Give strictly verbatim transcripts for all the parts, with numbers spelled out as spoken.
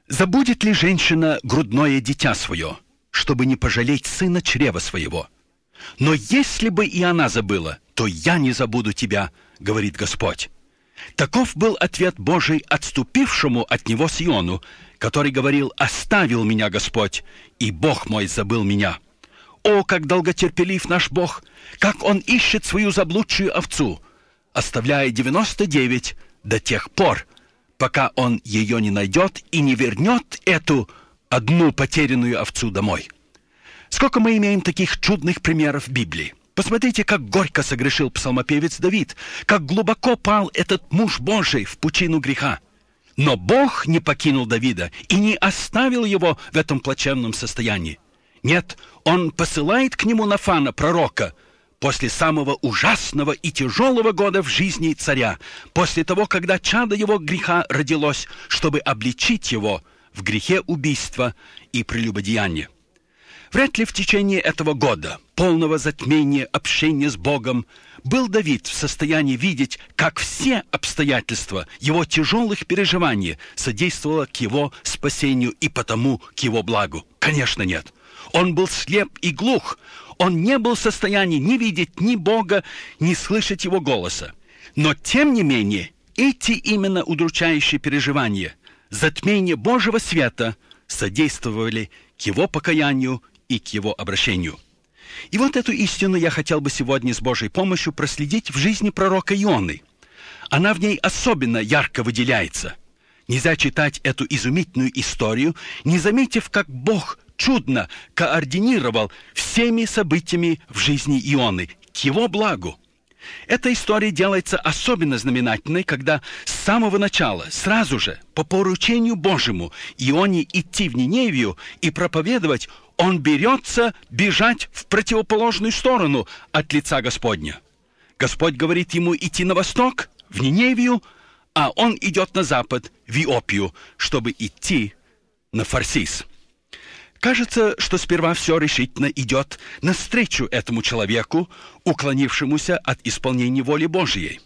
Забудет ли женщина грудное дитя свое, чтобы не пожалеть сына чрева своего? Но если бы и она забыла, то я не забуду тебя, говорит Господь. Таков был ответ Божий отступившему от него Сиону, который говорил: «Оставил меня Господь, и Бог мой забыл меня». О, как долготерпелив наш Бог, как Он ищет свою заблудшую овцу, оставляя девяносто девять до тех пор, пока Он ее не найдет и не вернет эту одну потерянную овцу домой. Сколько мы имеем таких чудных примеров в Библии. Посмотрите, как горько согрешил псалмопевец Давид, как глубоко пал этот муж Божий в пучину греха. Но Бог не покинул Давида и не оставил его в этом плачевном состоянии. Нет, Он посылает к нему Нафана, пророка, после самого ужасного и тяжелого года в жизни царя, после того, когда чадо его греха родилось, чтобы обличить его в грехе убийства и прелюбодеяния. Вряд ли в течение этого года, полного затмения, общения с Богом, был Давид в состоянии видеть, как все обстоятельства его тяжелых переживаний содействовало к его спасению и потому к его благу. Конечно, нет. Он был слеп и глух. Он не был в состоянии ни видеть ни Бога, ни слышать Его голоса. Но, тем не менее, эти именно удручающие переживания, затмение Божьего света, содействовали к Его покаянию и к Его обращению. И вот эту истину я хотел бы сегодня с Божьей помощью проследить в жизни пророка Ионы. Она в ней особенно ярко выделяется. Нельзя читать эту изумительную историю, не заметив, как Бог чудно координировал всеми событиями в жизни Ионы к его благу. Эта история делается особенно знаменательной, когда с самого начала, сразу же, по поручению Божьему, Ионе идти в Ниневию и проповедовать, он берется бежать в противоположную сторону от лица Господня. Господь говорит ему идти на восток, в Ниневию, а он идет на запад, в Иопию, чтобы идти на Фарсис. Кажется, что сперва все решительно идет навстречу этому человеку, уклонившемуся от исполнения воли Божьей.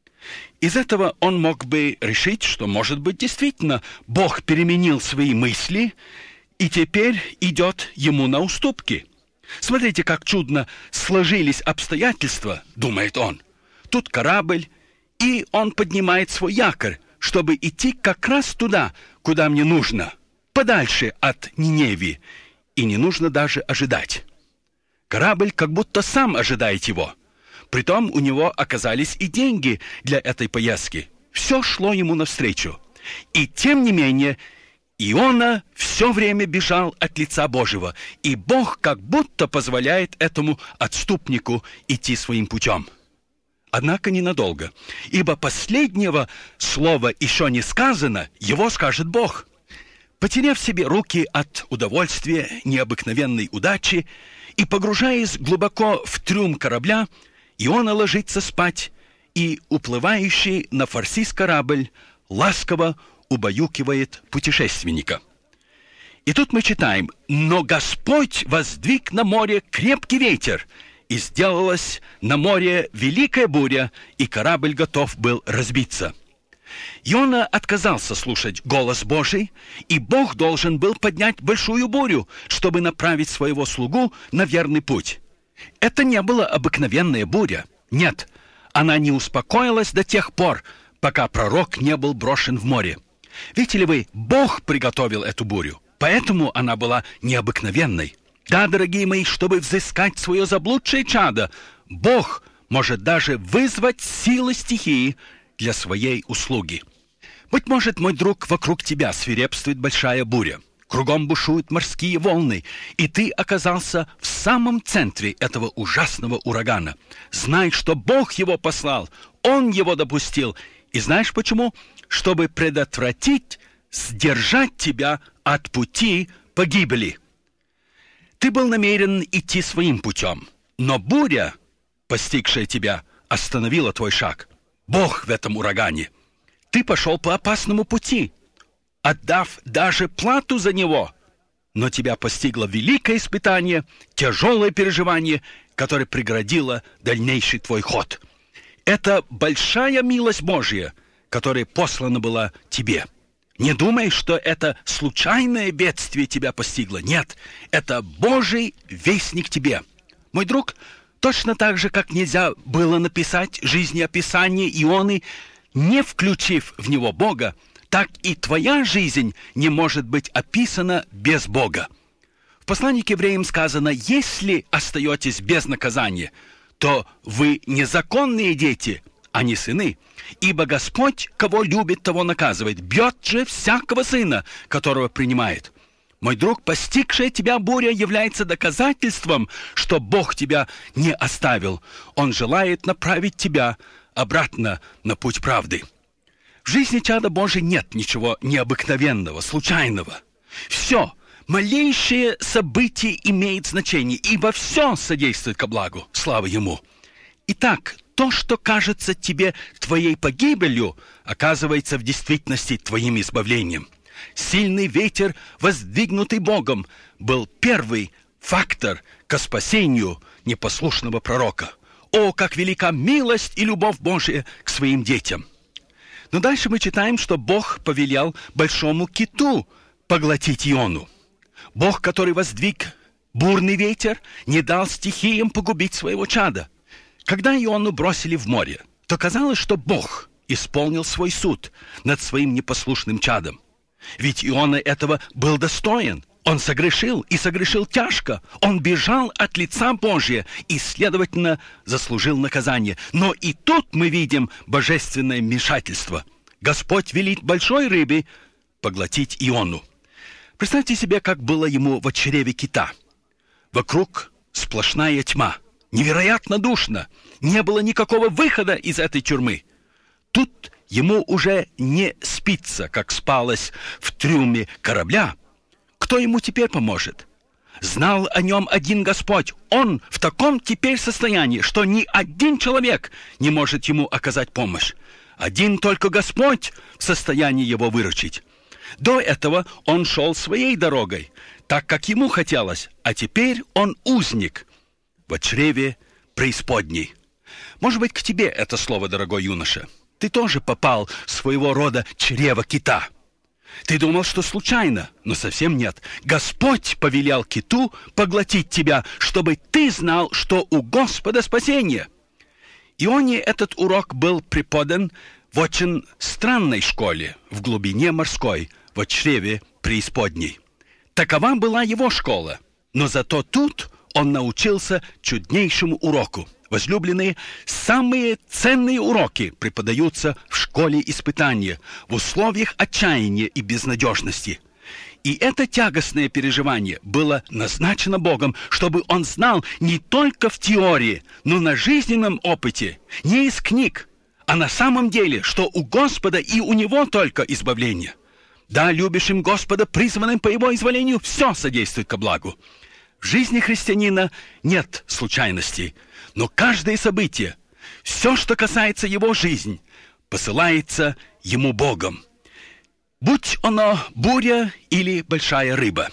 Из этого он мог бы решить, что, может быть, действительно Бог переменил свои мысли и теперь идет ему на уступки. Смотрите, как чудно сложились обстоятельства, думает он. Тут корабль, и он поднимает свой якорь, чтобы идти как раз туда, куда мне нужно, подальше от Ниневии, и не нужно даже ожидать. Корабль как будто сам ожидает его. Притом у него оказались и деньги для этой поездки. Все шло ему навстречу. И тем не менее, Иона все время бежал от лица Божьего, и Бог как будто позволяет этому отступнику идти своим путем. Однако ненадолго, ибо последнего слова еще не сказано, его скажет Бог. Потеряв себе руки от удовольствия, необыкновенной удачи, и погружаясь глубоко в трюм корабля, Иона ложится спать, и уплывающий на Фарсис корабль ласково убаюкивает путешественника. И тут мы читаем: «Но Господь воздвиг на море крепкий ветер, и сделалась на море великая буря, и корабль готов был разбиться». Иона отказался слушать голос Божий, и Бог должен был поднять большую бурю, чтобы направить своего слугу на верный путь. Это не была обыкновенная буря. Нет, она не успокоилась до тех пор, пока пророк не был брошен в море. Видите ли вы, Бог приготовил эту бурю, поэтому она была необыкновенной. Да, дорогие мои, чтобы взыскать свое заблудшее чадо, Бог может даже вызвать силы стихии для своей услуги. Быть может, мой друг, вокруг тебя свирепствует большая буря. Кругом бушуют морские волны, и ты оказался в самом центре этого ужасного урагана. Знай, что Бог его послал, Он его допустил. И знаешь почему? Чтобы предотвратить, сдержать тебя от пути погибели. Ты был намерен идти своим путем, но буря, постигшая тебя, остановила твой шаг. Бог в этом урагане. Ты пошел по опасному пути, отдав даже плату за него. Но тебя постигло великое испытание, тяжелое переживание, которое преградило дальнейший твой ход. Это большая милость Божья, которая послана была тебе. Не думай, что это случайное бедствие тебя постигло. Нет, это Божий вестник тебе. Мой друг, точно так же, как нельзя было написать жизнеописание Ионы, не включив в него Бога, так и твоя жизнь не может быть описана без Бога. В послании к евреям сказано: если остаетесь без наказания, то вы незаконные дети, а не сыны. Ибо Господь, кого любит, того наказывает. Бьет же всякого сына, которого принимает. Мой друг, постигшая тебя буря является доказательством, что Бог тебя не оставил. Он желает направить тебя обратно на путь правды. В жизни чада Божия нет ничего необыкновенного, случайного. Все, малейшее событие имеет значение, ибо все содействует ко благу. Слава Ему. Итак, то, что кажется тебе твоей погибелью, оказывается в действительности твоим избавлением. Сильный ветер, воздвигнутый Богом, был первый фактор ко спасению непослушного пророка. О, как велика милость и любовь Божия к своим детям! Но дальше мы читаем, что Бог повелел большому киту поглотить Иону. Бог, который воздвиг бурный ветер, не дал стихиям погубить своего чада. Когда Иону бросили в море, то казалось, что Бог исполнил свой суд над своим непослушным чадом. Ведь Иона этого был достоин. Он согрешил, и согрешил тяжко. Он бежал от лица Божия и, следовательно, заслужил наказание. Но и тут мы видим божественное вмешательство. Господь велит большой рыбе поглотить Иону. Представьте себе, как было ему в чреве кита. Вокруг сплошная тьма. Невероятно душно. Не было никакого выхода из этой тюрьмы. Тут ему уже не спится, как спалось в трюме корабля. Кто ему теперь поможет? Знал о нем один Господь. Он в таком теперь состоянии, что ни один человек не может ему оказать помощь. Один только Господь в состоянии его выручить. До этого он шел своей дорогой, так как ему хотелось, а теперь он узник в чреве преисподней. Может быть, к тебе это слово, дорогой юноша. Ты тоже попал в своего рода чрево кита. Ты думал, что случайно, но совсем нет. Господь повелел киту поглотить тебя, чтобы ты знал, что у Господа спасение. Ионе этот урок был преподан в очень странной школе, в глубине морской, в чреве преисподней. Такова была его школа, но зато тут он научился чуднейшему уроку. Возлюбленные, самые ценные уроки преподаются в школе испытания, в условиях отчаяния и безнадежности. И это тягостное переживание было назначено Богом, чтобы он знал не только в теории, но на жизненном опыте, не из книг, а на самом деле, что у Господа и у Него только избавление. Да, любящим Господа, призванным по Его изволению, все содействует ко благу. В жизни христианина нет случайностей, но каждое событие, все, что касается его жизни, посылается ему Богом. Будь оно буря или большая рыба.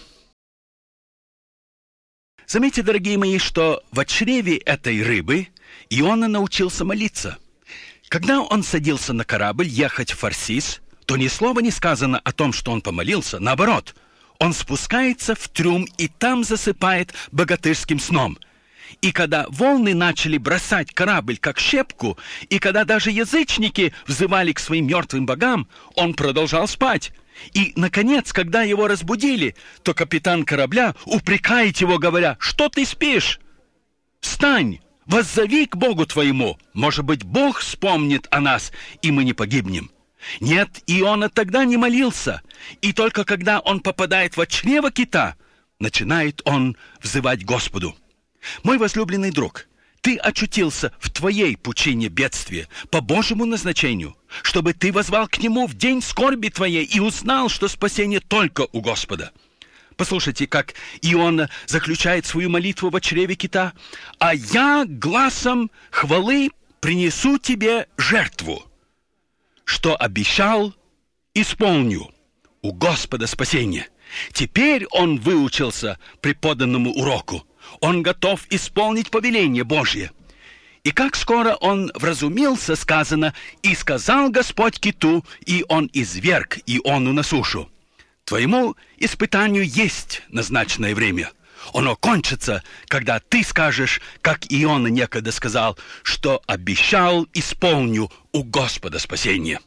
Заметьте, дорогие мои, что в чреве этой рыбы Иона научился молиться. Когда он садился на корабль ехать в Фарсис, то ни слова не сказано о том, что он помолился. Наоборот, он спускается в трюм и там засыпает богатырским сном. И когда волны начали бросать корабль как щепку, и когда даже язычники взывали к своим мертвым богам, он продолжал спать. И, наконец, когда его разбудили, то капитан корабля упрекает его, говоря: «Что ты спишь? Встань, воззови к Богу твоему. Может быть, Бог вспомнит о нас, и мы не погибнем». Нет, Иона тогда не молился, и только когда он попадает в чрево кита, начинает он взывать Господу. Мой возлюбленный друг, ты очутился в твоей пучине бедствия по Божьему назначению, чтобы ты воззвал к Нему в день скорби твоей и узнал, что спасение только у Господа. Послушайте, как Иона заключает свою молитву в чреве кита. «А я гласом хвалы принесу тебе жертву. Что обещал, исполню. У Господа спасение». Теперь он выучился преподанному уроку. Он готов исполнить повеление Божье. И как скоро он вразумился, сказано, «И сказал Господь киту, и он изверг Иону на сушу». Твоему испытанию есть назначенное время. Оно кончится, когда ты скажешь, как Иона некогда сказал, что обещал, исполню у Господа спасение.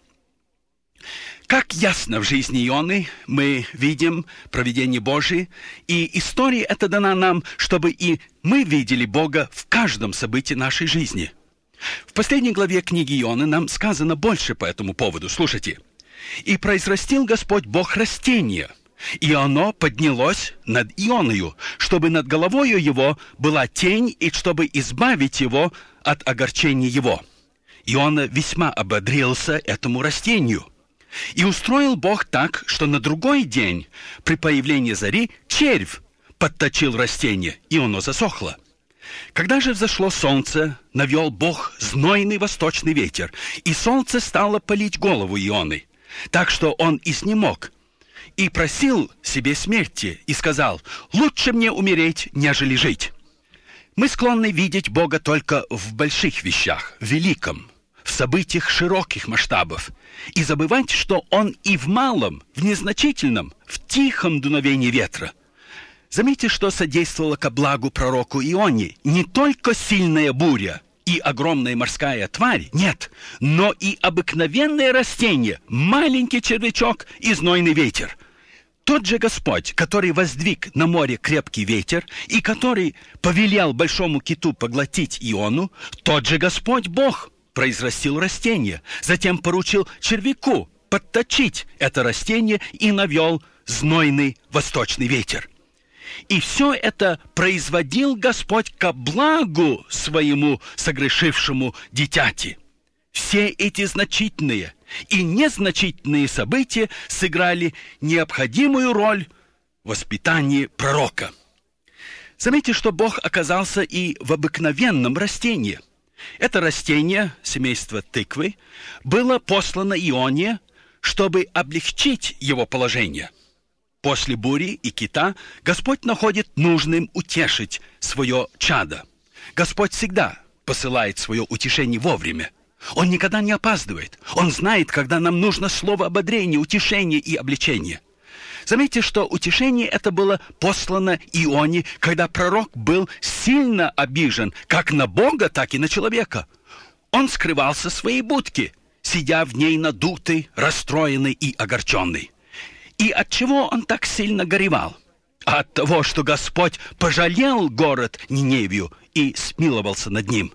Как ясно в жизни Ионы мы видим провидение Божие, и история эта дана нам, чтобы и мы видели Бога в каждом событии нашей жизни. В последней главе книги Ионы нам сказано больше по этому поводу. Слушайте. «И произрастил Господь Бог растение, и оно поднялось над Ионою, чтобы над головою его была тень, и чтобы избавить его от огорчения его. Иона весьма ободрился этому растению. И устроил Бог так, что на другой день, при появлении зари, червь подточил растение, и оно засохло. Когда же взошло солнце, навел Бог знойный восточный ветер, и солнце стало палить голову Ионы, так что он изнемог, и просил себе смерти, и сказал, «Лучше мне умереть, нежели жить». Мы склонны видеть Бога только в больших вещах, в великом, в событиях широких масштабов, и забывать, что Он и в малом, в незначительном, в тихом дуновении ветра. Заметьте, что содействовало ко благу пророку Ионе не только сильная буря и огромная морская тварь, нет, но и обыкновенное растение, маленький червячок и знойный ветер. Тот же Господь, который воздвиг на море крепкий ветер и который повелел большому киту поглотить Иону, тот же Господь Бог произрастил растение, затем поручил червяку подточить это растение и навел знойный восточный ветер. И все это производил Господь ко благу своему согрешившему дитяти. Все эти значительные и незначительные события сыграли необходимую роль в воспитании пророка. Заметьте, что Бог оказался и в обыкновенном растении. Это растение, семейство тыквы, было послано Ионе, чтобы облегчить его положение. После бури и кита Господь находит нужным утешить свое чадо. Господь всегда посылает свое утешение вовремя. Он никогда не опаздывает. Он знает, когда нам нужно слово ободрения, утешения и обличения. Заметьте, что утешение это было послано Ионе, когда пророк был сильно обижен как на Бога, так и на человека. Он скрывался в своей будке, сидя в ней надутый, расстроенный и огорченный. И от чего он так сильно горевал? От того, что Господь пожалел город Ниневию и смиловался над ним.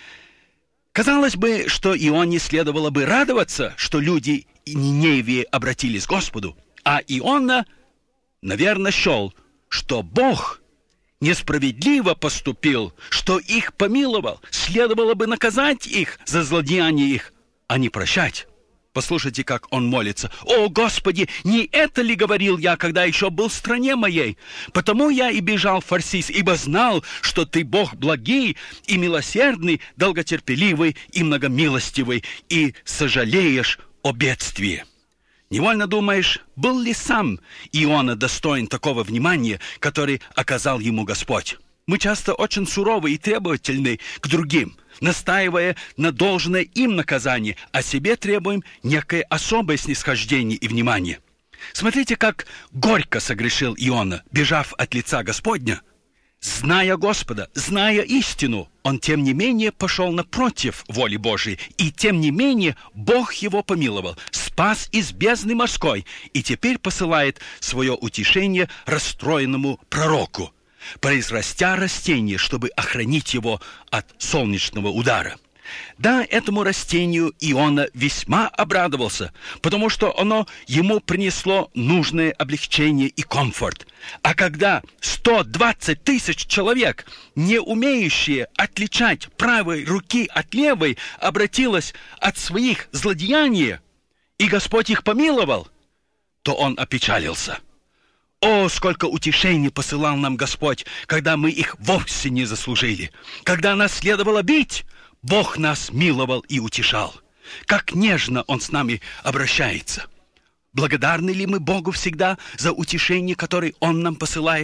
Казалось бы, что Ионе следовало бы радоваться, что люди Ниневии обратились к Господу, а Иона, наверное, счел, что Бог несправедливо поступил, что их помиловал, следовало бы наказать их за злодеяние их, а не прощать. Послушайте, как он молится. «О, Господи, не это ли говорил я, когда еще был в стране моей? Потому я и бежал в Фарсис, ибо знал, что Ты Бог благий и милосердный, долготерпеливый и многомилостивый, и сожалеешь о бедствии». Невольно думаешь, был ли сам Иона достоин такого внимания, который оказал ему Господь? Мы часто очень суровы и требовательны к другим, настаивая на должное им наказание, а себе требуем некое особое снисхождение и внимание. Смотрите, как горько согрешил Иона, бежав от лица Господня. Зная Господа, зная истину, он тем не менее пошел напротив воли Божией, и тем не менее Бог его помиловал, спас из бездны морской, и теперь посылает свое утешение расстроенному пророку, произрастя растение, чтобы охранить его от солнечного удара. Да, этому растению Иона весьма обрадовался, потому что оно ему принесло нужное облегчение и комфорт. А когда сто двадцать тысяч человек, не умеющие отличать правой руки от левой, обратилось от своих злодеяний, и Господь их помиловал, то он опечалился. О, сколько утешений посылал нам Господь, когда мы их вовсе не заслужили. Когда нас следовало бить, Бог нас миловал и утешал. Как нежно Он с нами обращается. Благодарны ли мы Богу всегда за утешение, которое Он нам посылает?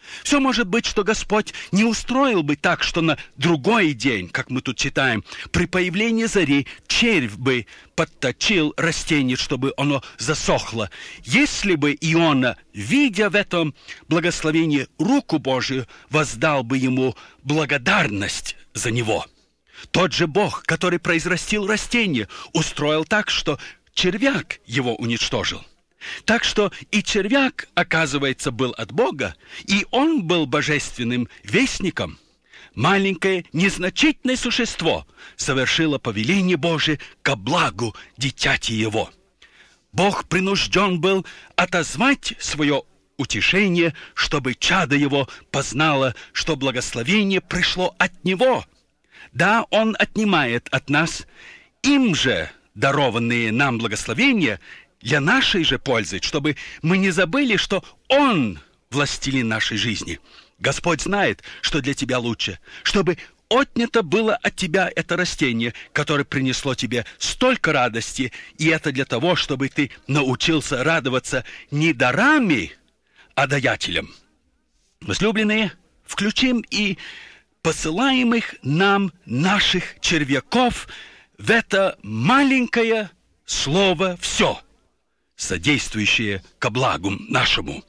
Все может быть, что Господь не устроил бы так, что на другой день, как мы тут читаем, при появлении зари червь бы подточил растение, чтобы оно засохло. Если бы Иона, видя в этом благословении руку Божию, воздал бы ему благодарность за него. Тот же Бог, который произрастил растение, устроил так, что червяк его уничтожил. Так что и червяк, оказывается, был от Бога, и он был божественным вестником. Маленькое, незначительное существо совершило повеление Божие ко благу дитяти его. Бог принужден был отозвать свое утешение, чтобы чадо его познало, что благословение пришло от него. Да, он отнимает от нас им же дарованные нам благословения для нашей же пользы, чтобы мы не забыли, что Он властелин нашей жизни. Господь знает, что для тебя лучше, чтобы отнято было от тебя это растение, которое принесло тебе столько радости, и это для того, чтобы ты научился радоваться не дарами, а даятелям. Возлюбленные, включим и посылаемых нам наших червяков в это маленькое слово «все», содействующее ко благу нашему.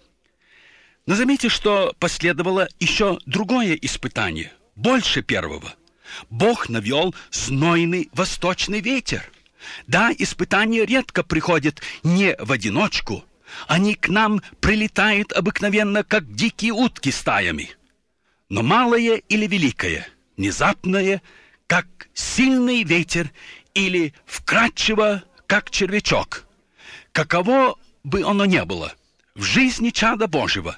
Но заметьте, что последовало еще другое испытание, больше первого. Бог навел знойный восточный ветер. Да, испытания редко приходят не в одиночку. Они к нам прилетают обыкновенно, как дикие утки стаями. Но малое или великое, внезапное, как сильный ветер, или вкрадчиво, как червячок. Каково бы оно ни было, в жизни чада Божьего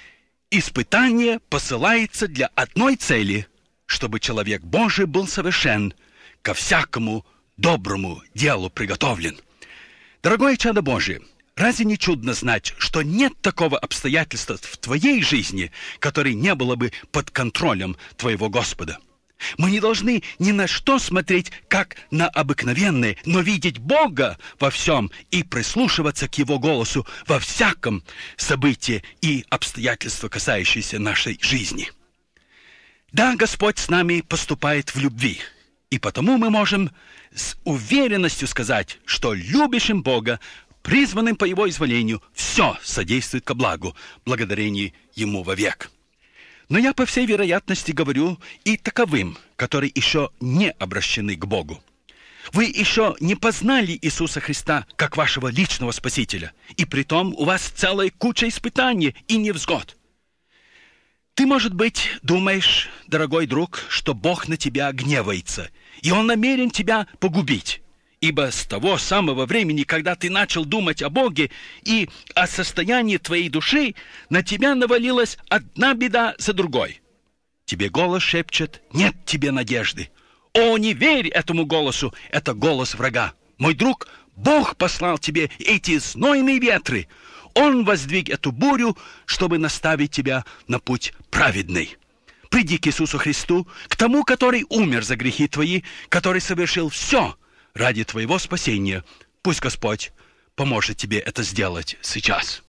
испытание посылается для одной цели, чтобы человек Божий был совершен, ко всякому доброму делу приготовлен. Дорогое чадо Божие, разве не чудно знать, что нет такого обстоятельства в твоей жизни, которое не было бы под контролем твоего Господа? Мы не должны ни на что смотреть, как на обыкновенное, но видеть Бога во всем и прислушиваться к Его голосу во всяком событии и обстоятельстве, касающиеся нашей жизни. Да, Господь с нами поступает в любви, и потому мы можем с уверенностью сказать, что любящим Бога, призванным по Его изволению, все содействует ко благу, благодарение Ему вовек. Но я, по всей вероятности, говорю и таковым, которые еще не обращены к Богу. Вы еще не познали Иисуса Христа как вашего личного Спасителя, и притом у вас целая куча испытаний и невзгод. Ты, может быть, думаешь, дорогой друг, что Бог на тебя гневается, и Он намерен тебя погубить. Ибо с того самого времени, когда ты начал думать о Боге и о состоянии твоей души, на тебя навалилась одна беда за другой. Тебе голос шепчет: нет тебе надежды. О, не верь этому голосу, это голос врага. Мой друг, Бог послал тебе эти знойные ветры. Он воздвиг эту бурю, чтобы наставить тебя на путь праведный. Приди к Иисусу Христу, к тому, который умер за грехи твои, который совершил все ради твоего спасения. Пусть Господь поможет тебе это сделать сейчас.